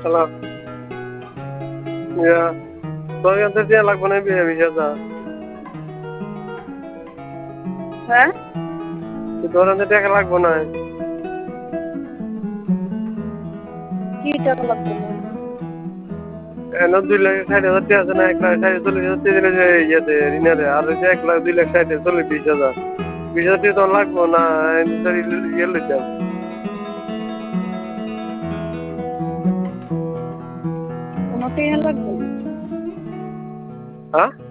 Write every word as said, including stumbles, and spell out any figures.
hello ইয়া তোর কাছে দেয়া লাগবে না বিয়ে বিশ হাজার হ্যাঁ তোর কাছে টাকা লাগবে না কি টাকা লাগবে না এনে দুই লাখ ষাট হাজার টাকা আছে না এক লাখ ষাট চল্লিশ হাজার টাকা দিলে যে ইয়েতে ঋণের আর যে এক লাখ দুই লাখ ষাট চল্লিশ বিশ হাজার বিশ হাজার টাকা তো লাগবো না ইয়ে লইতাম কোনো টাকা লাগবে না হ্যাঁ